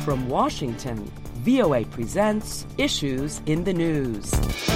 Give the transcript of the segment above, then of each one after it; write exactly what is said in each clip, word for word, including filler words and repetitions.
From Washington, V O A presents Issues in the News.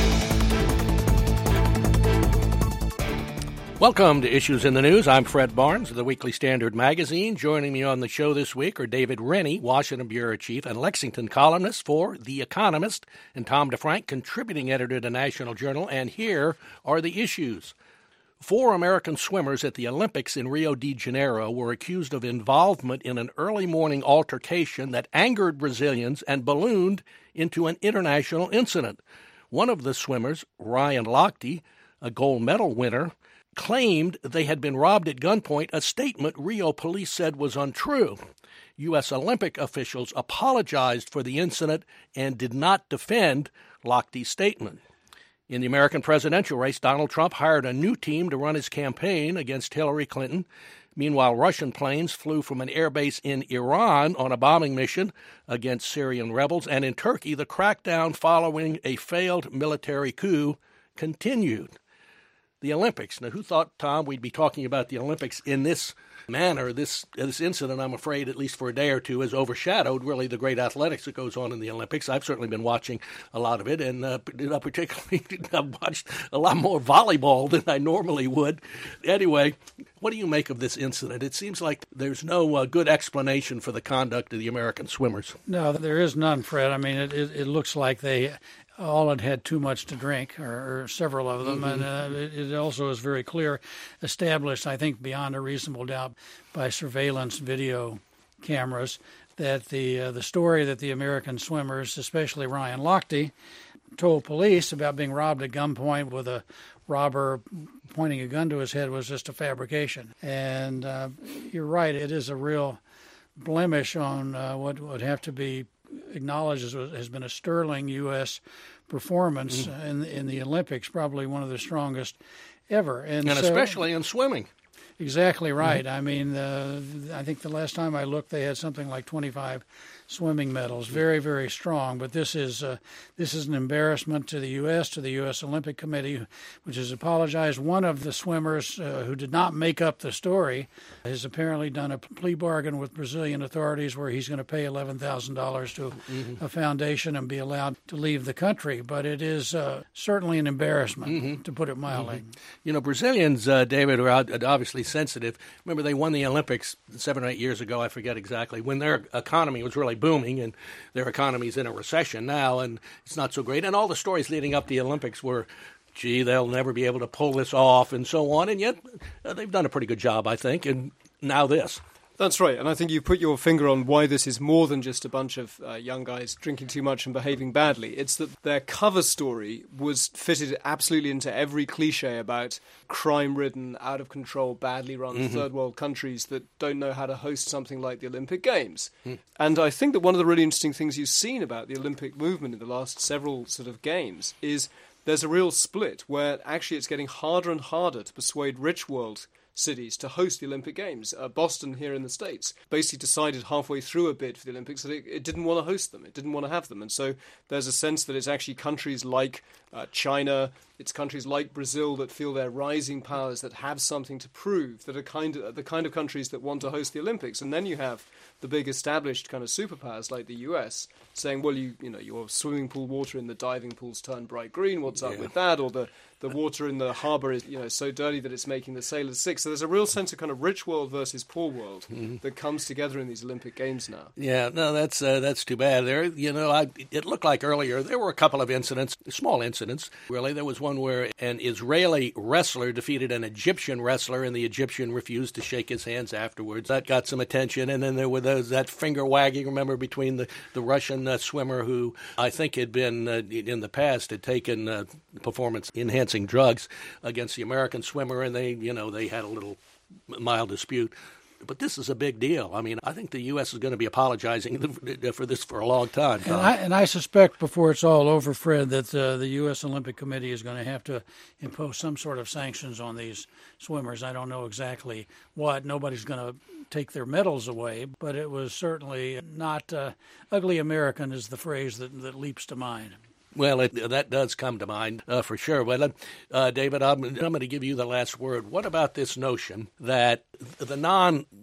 Welcome to Issues in the News. I'm Fred Barnes of the Weekly Standard Magazine. Joining me on the show this week are David Rennie, Washington Bureau Chief and Lexington columnist for The Economist, and Tom DeFrank, contributing editor to National Journal. And here are the issues. Four American swimmers at the Olympics in Rio de Janeiro were accused of involvement in an early morning altercation that angered Brazilians and ballooned into an international incident. One of the swimmers, Ryan Lochte, a gold medal winner, claimed they had been robbed at gunpoint, a statement Rio police said was untrue. U S Olympic officials apologized for the incident and did not defend Lochte's statement. In the American presidential race, Donald Trump hired a new team to run his campaign against Hillary Clinton. Meanwhile, Russian planes flew from an airbase in Iran on a bombing mission against Syrian rebels. And in Turkey, the crackdown following a failed military coup continued. The Olympics. Now, who thought, Tom, we'd be talking about the Olympics in this manner? This this incident, I'm afraid, at least for a day or two, has overshadowed really the great athletics that goes on in the Olympics. I've certainly been watching a lot of it, and uh, particularly I've watched a lot more volleyball than I normally would. Anyway, what do you make of this incident? It seems like there's no uh, good explanation for the conduct of the American swimmers. No, there is none, Fred. I mean, it, it, it looks like they all had had too much to drink, or, or several of them, mm-hmm. and uh, it, it also is very clear, established, I think, beyond a reasonable doubt by surveillance video cameras, that the uh, the story that the American swimmers, especially Ryan Lochte, told police about being robbed at gunpoint with a robber pointing a gun to his head was just a fabrication. And uh, you're right, it is a real blemish on uh, what would have to be acknowledged as has been a sterling U S performance mm. in in the Olympics, probably one of the strongest ever, and, and so, especially in swimming. Exactly right. Mm-hmm. I mean, uh, I think the last time I looked, they had something like twenty-five swimming medals. Very, very strong. But this is uh, this is an embarrassment to the U S, to the U S Olympic Committee, which has apologized. One of the swimmers uh, who did not make up the story has apparently done a plea bargain with Brazilian authorities where he's going to pay eleven thousand dollars to mm-hmm. a foundation and be allowed to leave the country. But it is uh, certainly an embarrassment, mm-hmm. to put it mildly. Mm-hmm. You know, Brazilians, uh, David, are obviously sensitive. Remember, they won the Olympics seven or eight years ago, I forget exactly, when their economy was really booming, and their economy's in a recession now, and it's not so great. And all the stories leading up to the Olympics were, gee, they'll never be able to pull this off, and so on. And yet, uh, they've done a pretty good job, I think, and now this. That's right, and I think you put your finger on why this is more than just a bunch of uh, young guys drinking too much and behaving badly. It's that their cover story was fitted absolutely into every cliche about crime-ridden, out-of-control, badly run mm-hmm. third-world countries that don't know how to host something like the Olympic Games. Mm. And I think that one of the really interesting things you've seen about the Olympic movement in the last several sort of games is there's a real split where actually it's getting harder and harder to persuade rich world cities to host the Olympic Games. Uh, Boston here in the States basically decided halfway through a bid for the Olympics that it, it didn't want to host them. It didn't want to have them. And so there's a sense that it's actually countries like uh, China, it's countries like Brazil that feel they're rising powers, that have something to prove, that are kind of, the kind of countries that want to host the Olympics. And then you have the big established kind of superpowers like the U S saying, well, you you know, your swimming pool water in the diving pools turn bright green. What's up yeah. with that? Or the The water in the harbour is, you know, so dirty that it's making the sailors sick. So there's a real sense of kind of rich world versus poor world mm-hmm. that comes together in these Olympic Games now. Yeah, no, that's uh, that's too bad. There, you know, I, it looked like earlier there were a couple of incidents, small incidents, really. There was one where an Israeli wrestler defeated an Egyptian wrestler, and the Egyptian refused to shake his hands afterwards. That got some attention, and then there was those, that finger wagging, remember, between the the Russian uh, swimmer who I think had been uh, in the past had taken uh, performance enhancing drugs against the American swimmer, and they, you know, they had a little mild dispute. But this is a big deal. I mean, I think the U S is going to be apologizing for this for a long time. And I, and I suspect before it's all over, Fred, that uh, the U S Olympic Committee is going to have to impose some sort of sanctions on these swimmers. I don't know exactly what. Nobody's going to take their medals away, but it was certainly not uh, ugly American is the phrase that, that leaps to mind. Well, it, that does come to mind uh, for sure. But, uh, David, I'm, I'm going to give you the last word. What about this notion that the non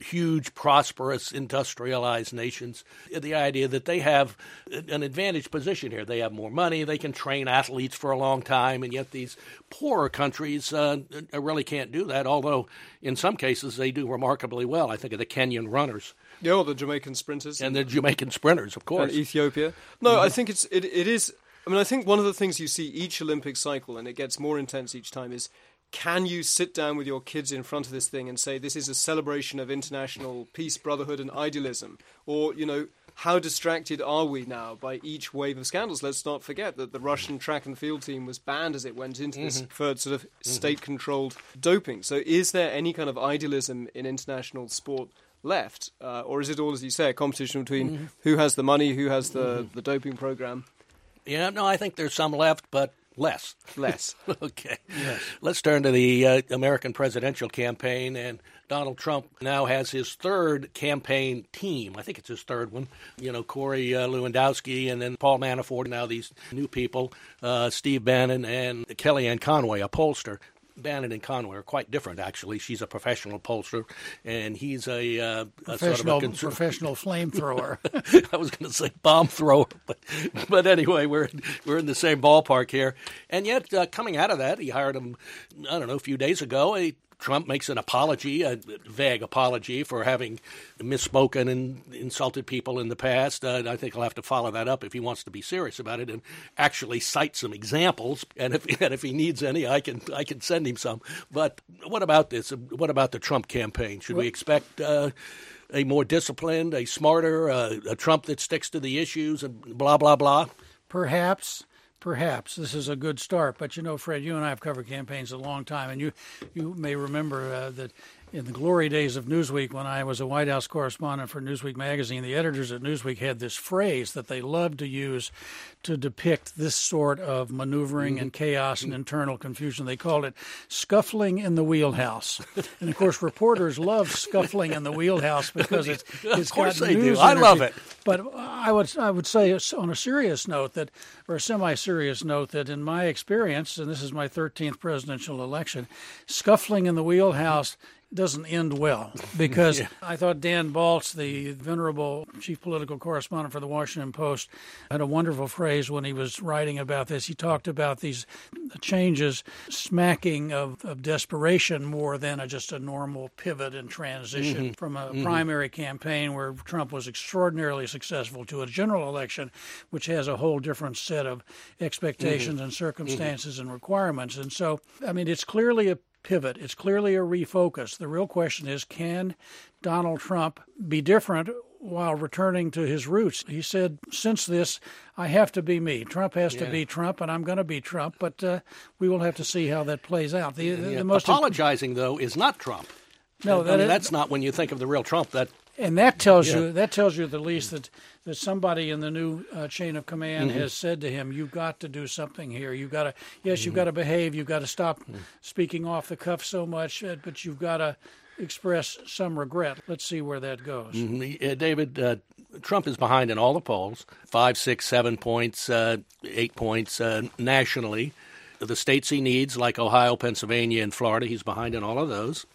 huge, prosperous, industrialized nations, the idea that they have an advantaged position here. They have more money, they can train athletes for a long time, and yet these poorer countries uh, really can't do that, although in some cases they do remarkably well. I think of the Kenyan runners. Yeah, or the Jamaican sprinters. And the Jamaican sprinters, of course. And Ethiopia. No, mm-hmm. I think it's it, it is... I mean, I think one of the things you see each Olympic cycle, and it gets more intense each time, is can you sit down with your kids in front of this thing and say this is a celebration of international peace, brotherhood, and idealism? Or, you know, how distracted are we now by each wave of scandals? Let's not forget that the Russian track and field team was banned as it went into this mm-hmm. third sort of mm-hmm. state-controlled doping. So is there any kind of idealism in international sport left? Uh, or is it all, as you say, a competition between mm-hmm. who has the money, who has the, mm-hmm. the doping program? Yeah, no, I think there's some left, but less. Less. Okay. Yes. Let's turn to the uh, American presidential campaign, and Donald Trump now has his third campaign team. I think it's his third one. You know, Corey uh, Lewandowski and then Paul Manafort, now these new people, uh, Steve Bannon and Kellyanne Conway, a pollster. Bannon and Conway are quite different, actually. She's a professional pollster, and he's a, uh, a professional, sort of a cons- professional flamethrower. I was going to say bomb thrower, but but anyway, we're we're in the same ballpark here. And yet, uh, coming out of that, he hired him, I don't know, a few days ago. A, Trump makes an apology, a vague apology for having misspoken and insulted people in the past. Uh, I think he'll have to follow that up if he wants to be serious about it and actually cite some examples. And if and if he needs any, I can I can send him some. But what about this? What about the Trump campaign? Should we expect uh, a more disciplined, a smarter, uh, a Trump that sticks to the issues and blah, blah, blah? Perhaps. Perhaps this is a good start, but you know, Fred, you and I have covered campaigns a long time, and you you may remember uh, that in the glory days of Newsweek, when I was a White House correspondent for Newsweek magazine, the editors at Newsweek had this phrase that they loved to use to depict this sort of maneuvering mm-hmm. and chaos and internal confusion. They called it scuffling in the wheelhouse. And, of course, reporters love scuffling in the wheelhouse because it's, it's of course got they news do. I energy. love it. But I would I would say on a serious note that, or a semi-serious note, that in my experience, and this is my thirteenth presidential election, scuffling in the wheelhouse doesn't end well, because yeah. I thought Dan Baltz, the venerable chief political correspondent for the Washington Post, had a wonderful phrase when he was writing about this. He talked about these changes smacking of, of desperation more than a, just a normal pivot and transition mm-hmm. from a mm-hmm. primary campaign where Trump was extraordinarily successful to a general election, which has a whole different set of expectations mm-hmm. and circumstances mm-hmm. and requirements. And so, I mean, it's clearly a pivot. It's clearly a refocus. The real question is, can Donald Trump be different while returning to his roots? He said, since this, I have to be me. Trump has yeah. to be Trump, and I'm going to be Trump, but uh, we will have to see how that plays out. The, the, yeah. the most Apologizing, imp- though, is not Trump. No, I that mean, is, that's not when you think of the real Trump. That And that tells yeah. you that tells you at the least that, that somebody in the new uh, chain of command mm-hmm. has said to him, "You've got to do something here. You've got to yes, mm-hmm. you've got to behave. You've got to stop mm-hmm. speaking off the cuff so much, uh, but you've got to express some regret." Let's see where that goes. Mm-hmm. Uh, David, uh, Trump is behind in all the polls, five, six, seven points, uh, eight points uh, nationally. The states he needs, like Ohio, Pennsylvania, and Florida, he's behind in all of those.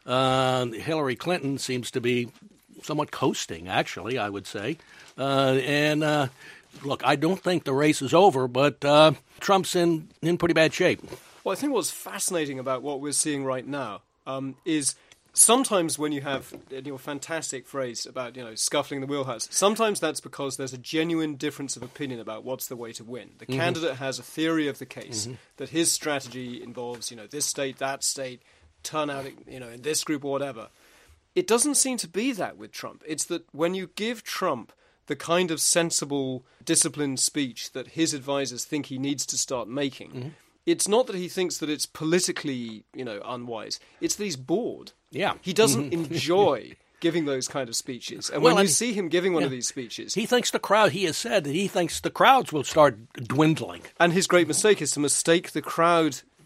Uh, Hillary Clinton seems to be somewhat coasting, actually, I would say. Uh, and, uh, look, I don't think the race is over, but uh, Trump's in, in pretty bad shape. Well, I think what's fascinating about what we're seeing right now um, is sometimes when you have your fantastic phrase about, you know, scuffling the wheelhouse, sometimes that's because there's a genuine difference of opinion about what's the way to win. The mm-hmm. candidate has a theory of the case, mm-hmm. that his strategy involves, you know, this state, that state, turn out, you know, in this group or whatever. It doesn't seem to be that with Trump. It's that when you give Trump the kind of sensible, disciplined speech that his advisors think he needs to start making, mm-hmm. it's not that he thinks that it's politically, you know, unwise. It's that he's bored. Yeah. He doesn't mm-hmm. enjoy giving those kind of speeches. And well, when and, you see him giving one yeah. of these speeches... He thinks the crowd, he has said that he thinks the crowds will start dwindling. And his great mistake is to mistake the crowd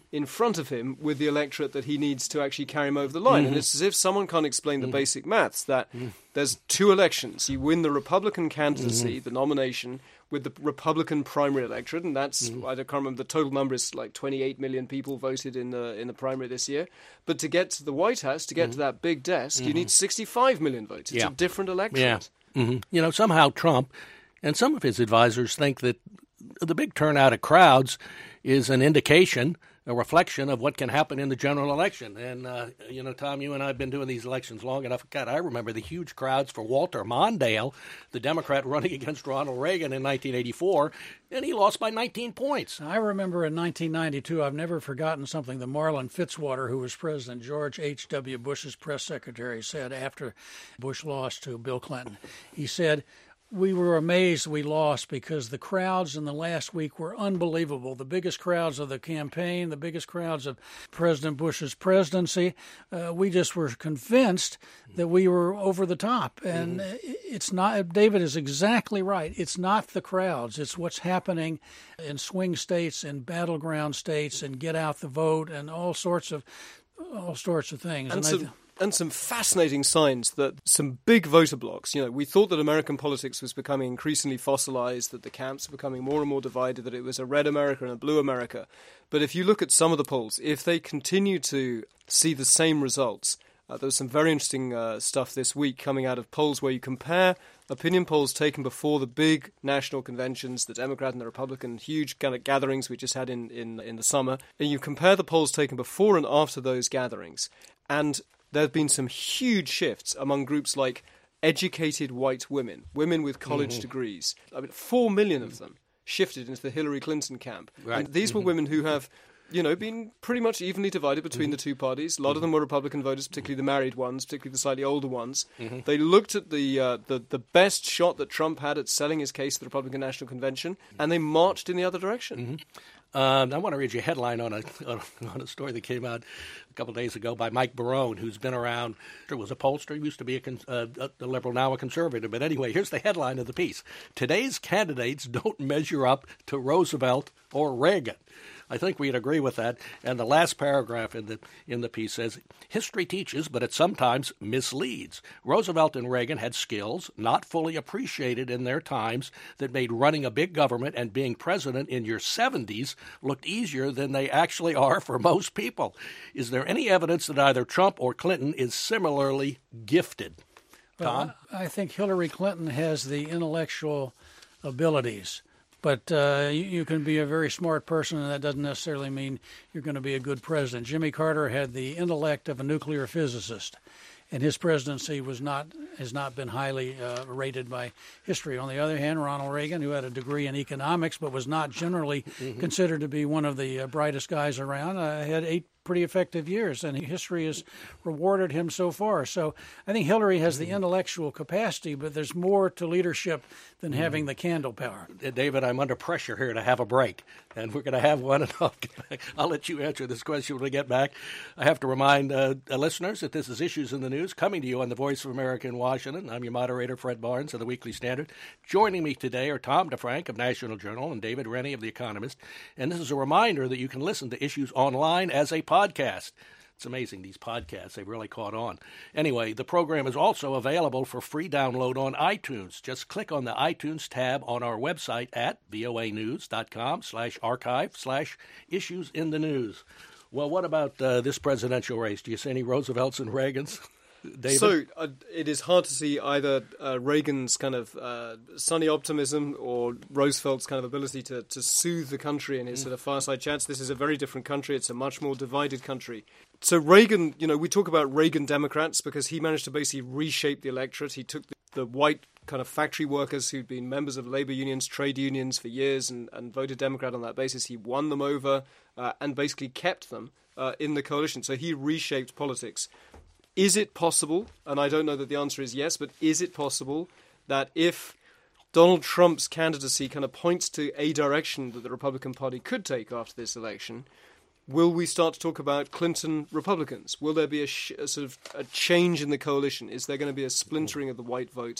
in front of him with the electorate that he needs to actually carry him over the line. Mm-hmm. And it's as if someone can't explain the mm-hmm. basic maths, that mm-hmm. there's two elections. You win the Republican candidacy, mm-hmm. the nomination, with the Republican primary electorate, and that's, mm-hmm. I can't remember, the total number is like twenty-eight million people voted in the in the primary this year. But to get to the White House, to get mm-hmm. to that big desk, mm-hmm. you need sixty-five million votes. It's yeah. a different electorate. Yeah. Mm-hmm. You know, somehow Trump and some of his advisors think that the big turnout of crowds is an indication, a reflection of what can happen in the general election. And, uh, you know, Tom, you and I have been doing these elections long enough. God, I remember the huge crowds for Walter Mondale, the Democrat running against Ronald Reagan in nineteen eighty-four, and he lost by nineteen points. I remember in nineteen ninety-two, I've never forgotten something that Marlin Fitzwater, who was President George H W. Bush's press secretary, said after Bush lost to Bill Clinton. He said, "We were amazed we lost because the crowds in the last week were unbelievable. The biggest crowds of the campaign, the biggest crowds of President Bush's presidency. Uh, we just were convinced that we were over the top." And mm. it's not, David is exactly right. It's not the crowds. It's what's happening in swing states and battleground states and get out the vote and all sorts of all sorts of things. And, and some, and some fascinating signs that some big voter blocks, you know, we thought that American politics was becoming increasingly fossilized, that the camps were becoming more and more divided, that it was a red America and a blue America. But if you look at some of the polls, if they continue to see the same results, uh, there was some very interesting uh, stuff this week coming out of polls where you compare opinion polls taken before the big national conventions, the Democrat and the Republican, huge kind of gatherings we just had in, in, in the summer, and you compare the polls taken before and after those gatherings, and there have been some huge shifts among groups like educated white women, women with college mm-hmm. degrees. I mean, four million of them shifted into the Hillary Clinton camp. Right. And these mm-hmm. were women who have, you know, been pretty much evenly divided between mm-hmm. the two parties. A lot mm-hmm. of them were Republican voters, particularly the married ones, particularly the slightly older ones. Mm-hmm. They looked at the, uh, the the best shot that Trump had at selling his case at the Republican National Convention, and they marched in the other direction. Mm-hmm. Um, I want to read you a headline on a, on a story that came out a couple of days ago by Mike Barone, who's been around, was a pollster, used to be a, uh, a liberal, now a conservative. But anyway, here's the headline of the piece. Today's candidates don't measure up to Roosevelt or Reagan. I think we'd agree with that. And the last paragraph in the in the piece says, history teaches, but it sometimes misleads. Roosevelt and Reagan had skills not fully appreciated in their times that made running a big government and being president in your seventies looked easier than they actually are for most people. Is there any evidence that either Trump or Clinton is similarly gifted? Tom? Well, I think Hillary Clinton has the intellectual abilities. But uh, you, you can be a very smart person, and that doesn't necessarily mean you're going to be a good president. Jimmy Carter had the intellect of a nuclear physicist, and his presidency was not has not been highly uh, rated by history. On the other hand, Ronald Reagan, who had a degree in economics but was not generally mm-hmm. considered to be one of the uh, brightest guys around, uh, had eight pretty effective years, and history has rewarded him so far. So I think Hillary has the intellectual capacity, but there's more to leadership than mm. having the candle power. David, I'm under pressure here to have a break, and we're going to have one, and I'll get back. I'll let you answer this question when we get back. I have to remind uh, listeners that this is Issues in the News, coming to you on the Voice of America in Washington. I'm your moderator, Fred Barnes of the Weekly Standard. Joining me today are Tom DeFrank of National Journal and David Rennie of The Economist. And this is a reminder that you can listen to Issues online as a podcast. It's amazing, these podcasts. They've really caught on. Anyway, the program is also available for free download on iTunes. Just click on the iTunes tab on our website at voanews.com slash archive slash issues in the news. Well, what about uh, this presidential race? Do you see any Roosevelts and Reagans? David? So uh, it is hard to see either uh, Reagan's kind of uh, sunny optimism or Roosevelt's kind of ability to, to soothe the country in his mm. sort of fireside chats. This is a very different country. It's a much more divided country. So Reagan, you know, we talk about Reagan Democrats because he managed to basically reshape the electorate. He took the, the white kind of factory workers who'd been members of labor unions, trade unions for years and, and voted Democrat on that basis. He won them over uh, and basically kept them uh, in the coalition. So he reshaped politics. Is it possible, and I don't know that the answer is yes, but is it possible that if Donald Trump's candidacy kind of points to a direction that the Republican Party could take after this election, will we start to talk about Clinton Republicans? Will there be a, sh- a sort of a change in the coalition? Is there going to be a splintering of the white vote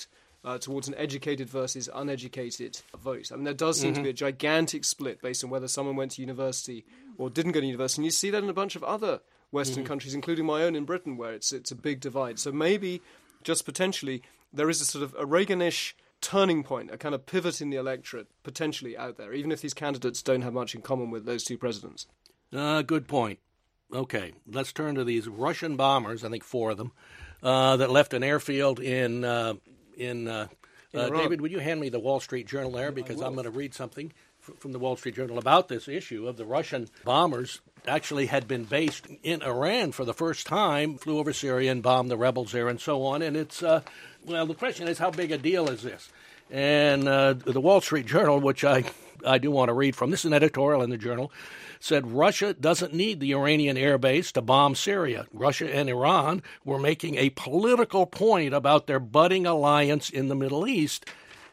uh, towards an educated versus uneducated vote. I mean, there does seem mm-hmm. to be a gigantic split based on whether someone went to university or didn't go to university. And you see that in a bunch of other Western mm-hmm. countries, including my own in Britain, where it's it's a big divide. So maybe, just potentially, there is a sort of a Reaganish turning point, a kind of pivot in the electorate potentially out there, even if these candidates don't have much in common with those two presidents. Uh, good point. Okay, let's turn to these Russian bombers, I think four of them, uh, that left an airfield in, uh, in, uh, in uh, David, would you hand me the Wall Street Journal there, because I'm going to read something f- from the Wall Street Journal about this issue of the Russian bombers actually had been based in Iran for the first time, flew over Syria and bombed the rebels there and so on. And it's, uh, well, the question is, how big a deal is this? And uh, the Wall Street Journal, which I, I do want to read from, this is an editorial in the Journal, said Russia doesn't need the Iranian air base to bomb Syria. Russia and Iran were making a political point about their budding alliance in the Middle East.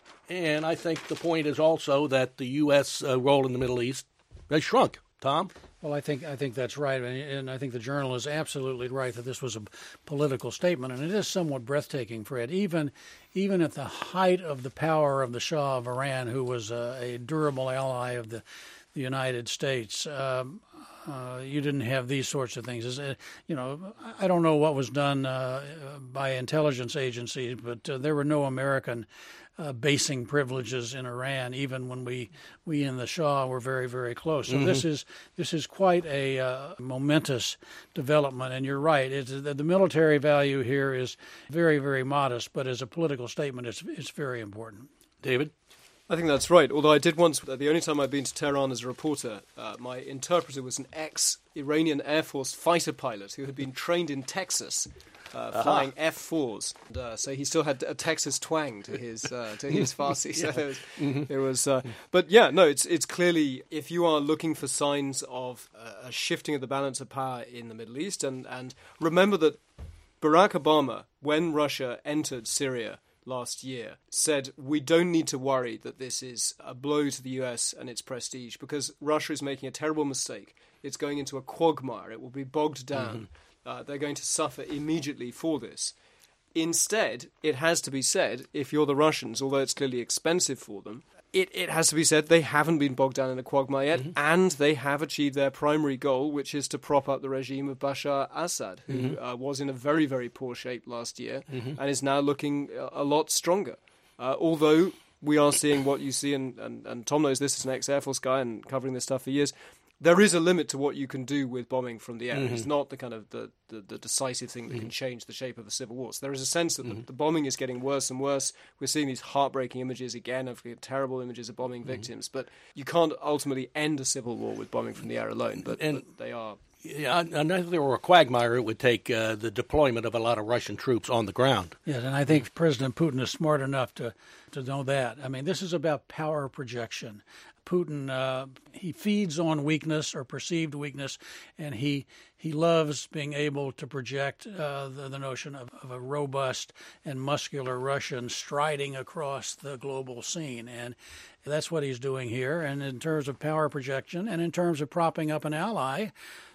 And I think the point is also that the U S uh, role in the Middle East has shrunk. Tom? Well, I think I think that's right, and I think the Journal is absolutely right that this was a political statement, and it is somewhat breathtaking, Fred. Even even at the height of the power of the Shah of Iran, who was a, a durable ally of the, the United States, um, uh, you didn't have these sorts of things. Uh, you know, I don't know what was done uh, by intelligence agencies, but uh, there were no American Uh, basing privileges in Iran, even when we, we and the Shah were very, very close. So mm-hmm. this is this is quite a uh, momentous development. And you're right; it's, the, the military value here is very, very modest, but as a political statement, it's it's very important. David? I think that's right. Although I did once, the only time I've been to Tehran as a reporter, uh, my interpreter was an ex-Iranian Air Force fighter pilot who had been trained in Texas. Uh, flying F fours, and, uh, so he still had a Texas twang to his uh, to his Farsi. So it was, mm-hmm. it was uh, but yeah, no, it's it's clearly, if you are looking for signs of uh, a shifting of the balance of power in the Middle East, and and remember that Barack Obama, when Russia entered Syria last year, said we don't need to worry that this is a blow to the U S and its prestige, because Russia is making a terrible mistake. It's going into a quagmire. It will be bogged down. Mm-hmm. Uh, they're going to suffer immediately for this. Instead, it has to be said, if you're the Russians, although it's clearly expensive for them, it, it has to be said they haven't been bogged down in a quagmire yet, mm-hmm. and they have achieved their primary goal, which is to prop up the regime of Bashar Assad, who mm-hmm. uh, was in a very, very poor shape last year mm-hmm. and is now looking a, a lot stronger. Uh, although we are seeing what you see, and, and, and Tom knows this as an ex-Air Force guy and covering this stuff for years, there is a limit to what you can do with bombing from the air. Mm-hmm. It's not the kind of the, the, the decisive thing that mm-hmm. can change the shape of a civil war. So there is a sense that mm-hmm. the, the bombing is getting worse and worse. We're seeing these heartbreaking images again of terrible images of bombing mm-hmm. victims. But you can't ultimately end a civil war with bombing from the air alone. But, and, but they are... Yeah, and if there were a quagmire, it would take uh, the deployment of a lot of Russian troops on the ground. Yes, and I think President Putin is smart enough to, to know that. I mean, this is about power projection. Putin, uh, he feeds on weakness or perceived weakness, and he he loves being able to project uh, the, the notion of, of a robust and muscular Russian striding across the global scene. And that's what he's doing here. And in terms of power projection and in terms of propping up an ally,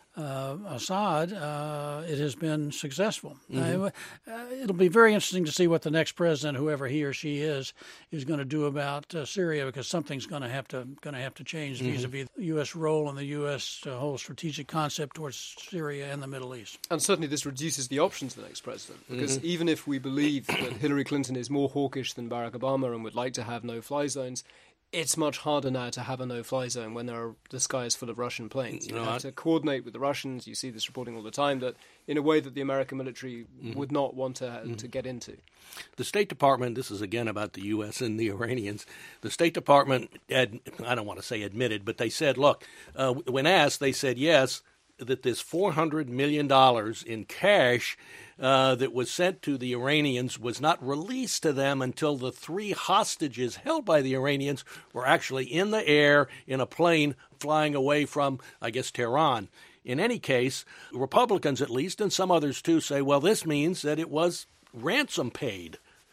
Uh, Assad, uh, it has been successful. Mm-hmm. Uh, uh, it'll be very interesting to see what the next president, whoever he or she is, is going to do about uh, Syria, because something's going to have to going to have to change mm-hmm. vis-a-vis the U S role and the U S uh, whole strategic concept towards Syria and the Middle East. And certainly this reduces the options of the next president, because mm-hmm. even if we believe that Hillary Clinton is more hawkish than Barack Obama and would like to have no-fly zones, it's much harder now to have a no-fly zone when there are, the sky is full of Russian planes. You no, have I... to coordinate with the Russians. You see this reporting all the time, that in a way that the American military mm-hmm. would not want to mm-hmm. to get into. The State Department, this is again about the U S and the Iranians, the State Department, had, I don't want to say admitted, but they said, look, uh, when asked, they said yes, that this four hundred million dollars in cash uh, that was sent to the Iranians was not released to them until the three hostages held by the Iranians were actually in the air in a plane flying away from, I guess, Tehran. In any case, Republicans at least, and some others too, say, well, this means that it was ransom paid.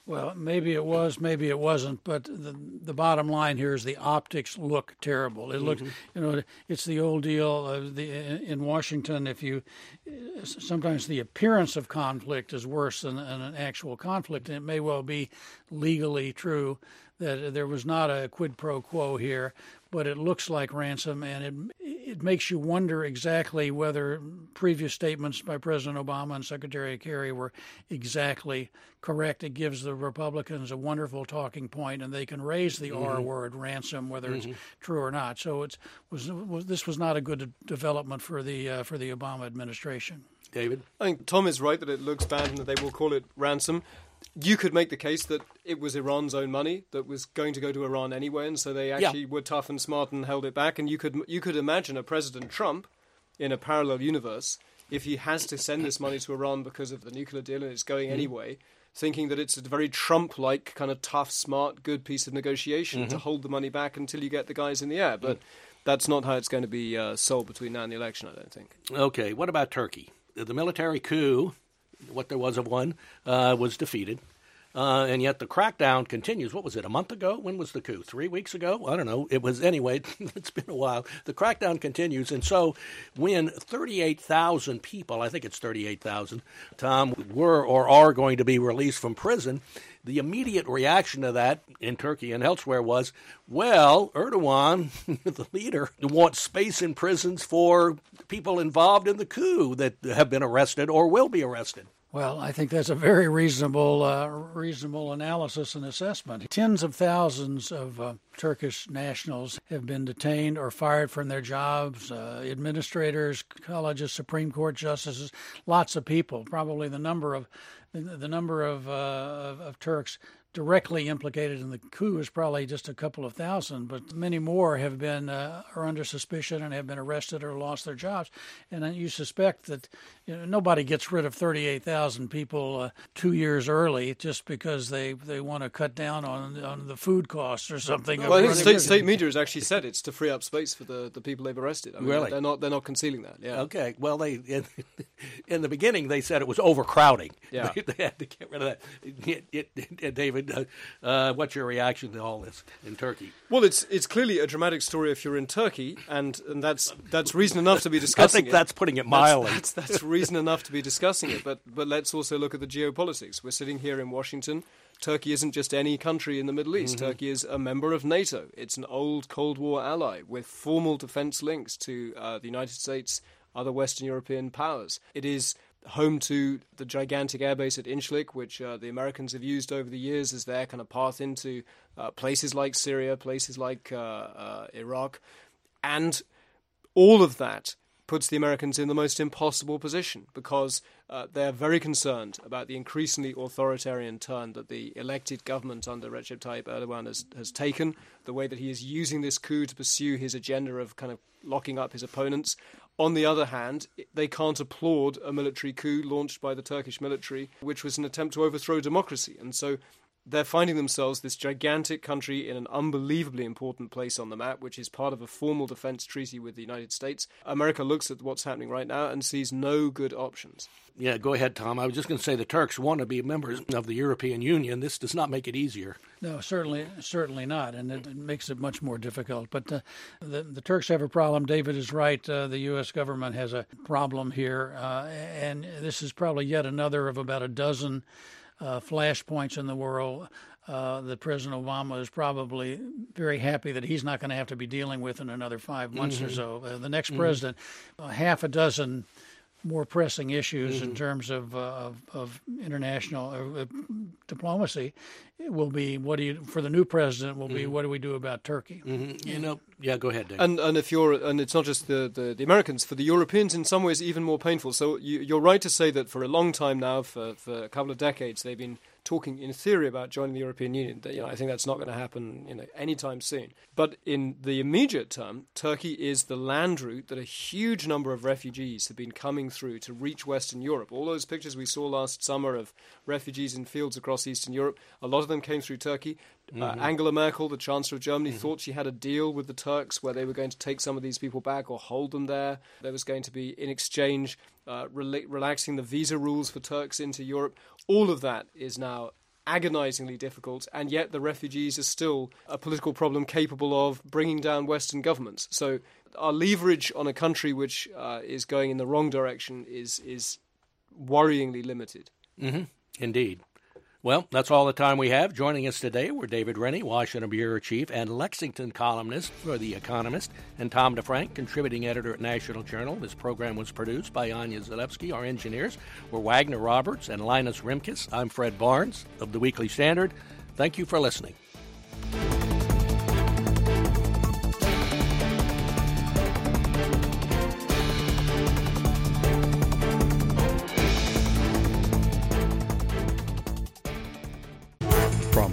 Well, maybe it was, maybe it wasn't, but the the bottom line here is the optics look terrible. It looks, mm-hmm. you know, it's the old deal of the in Washington. If you sometimes the appearance of conflict is worse than, than an actual conflict, and it may well be legally true that there was not a quid pro quo here, but it looks like ransom, and it it makes you wonder exactly whether previous statements by President Obama and Secretary Kerry were exactly correct. It gives the Republicans a wonderful talking point, and they can raise the mm-hmm. R word, ransom, whether mm-hmm. it's true or not. So it's was, was this was not a good development for the uh, for the Obama administration. David, I think Tom is right that it looks bad and that they will call it ransom. You could make the case that it was Iran's own money that was going to go to Iran anyway, and so they actually yeah. were tough and smart and held it back. And you could you could imagine a President Trump in a parallel universe, if he has to send this money to Iran because of the nuclear deal and it's going mm-hmm. anyway, thinking that it's a very Trump-like kind of tough, smart, good piece of negotiation mm-hmm. to hold the money back until you get the guys in the air. But mm-hmm. that's not how it's going to be uh, sold between now and the election, I don't think. Okay, what about Turkey? The military coup, what there was of one, uh, was defeated. Uh, and yet the crackdown continues. What was it, a month ago? When was the coup? Three weeks ago? I don't know. It was, anyway, it's been a while. The crackdown continues. And so when thirty-eight thousand people, I think it's thirty-eight thousand, Tom, were or are going to be released from prison, the immediate reaction to that in Turkey and elsewhere was, well, Erdogan, the leader, wants space in prisons for people involved in the coup that have been arrested or will be arrested. Well, I think that's a very reasonable uh, reasonable analysis and assessment. Tens of thousands of uh, Turkish nationals have been detained or fired from their jobs, uh, administrators, colleges, Supreme Court justices, lots of people. Probably the number of the number of, uh, of, of Turks directly implicated in the coup is probably just a couple of thousand, but many more have been uh, are under suspicion and have been arrested or lost their jobs. And you suspect that you know, nobody gets rid of thirty-eight thousand people uh, two years early just because they, they want to cut down on on the food costs or something. Well, I think state, state media has actually said it's to free up space for the, the people they've arrested. I mean, really? They're not they're not concealing that. Yeah. Okay. Well, they in, in the beginning they said it was overcrowding. Yeah. They, they had to get rid of that. It, it, it, David. Uh, uh, what's your reaction to all this in Turkey? Well, it's it's clearly a dramatic story if you're in Turkey, and, and that's that's reason enough to be discussing it. I think it. that's putting it mildly. That's, that's, that's reason enough to be discussing it. But but let's also look at the geopolitics. We're sitting here in Washington. Turkey isn't just any country in the Middle East. Mm-hmm. Turkey is a member of NATO. It's an old Cold War ally with formal defense links to uh, the United States, other Western European powers. It is home to the gigantic airbase at Incirlik, which uh, the Americans have used over the years as their kind of path into uh, places like Syria, places like uh, uh, Iraq. And all of that puts the Americans in the most impossible position because uh, they're very concerned about the increasingly authoritarian turn that the elected government under Recep Tayyip Erdogan has, has taken, the way that he is using this coup to pursue his agenda of kind of locking up his opponents. On the other hand, they can't applaud a military coup launched by the Turkish military, which was an attempt to overthrow democracy. And so they're finding themselves this gigantic country in an unbelievably important place on the map, which is part of a formal defense treaty with the United States. America looks at what's happening right now and sees no good options. Yeah, go ahead, Tom. I was just going to say the Turks want to be members of the European Union. This does not make it easier. No, certainly certainly not, and it, it makes it much more difficult. But uh, the, the Turks have a problem. David is right. Uh, the U S government has a problem here, uh, and this is probably yet another of about a dozen uh, flashpoints in the world uh, that President Obama is probably very happy that he's not going to have to be dealing with in another five months mm-hmm. or so. Uh, the next mm-hmm. president, uh, half a dozen more pressing issues mm-hmm. in terms of, uh, of of international uh, diplomacy will be what do you for the new president will be mm-hmm. what do we do about Turkey? Mm-hmm. You know, yeah, go ahead, Dave. And and if you're and it's not just the, the, the Americans, for the Europeans in some ways even more painful. So you, you're right to say that for a long time now, for for a couple of decades, they've been talking in theory about joining the European Union. You know, I think that's not going to happen, you know, anytime soon. But in the immediate term, Turkey is the land route that a huge number of refugees have been coming through to reach Western Europe. All those pictures we saw last summer of refugees in fields across Eastern Europe, a lot of them came through Turkey. Mm-hmm. Uh, Angela Merkel, the Chancellor of Germany, mm-hmm. thought she had a deal with the Turks where they were going to take some of these people back or hold them there. There was going to be, in exchange, uh, rela- relaxing the visa rules for Turks into Europe. All of that is now agonizingly difficult, and yet the refugees are still a political problem capable of bringing down Western governments. So our leverage on a country which uh, is going in the wrong direction is is worryingly limited. Mm-hmm. Indeed. Well, that's all the time we have. Joining us today were David Rennie, Washington Bureau Chief and Lexington columnist for The Economist, and Tom DeFrank, contributing editor at National Journal. This program was produced by Anya Zalewski. Our engineers were Wagner Roberts and Linus Rimkus. I'm Fred Barnes of The Weekly Standard. Thank you for listening.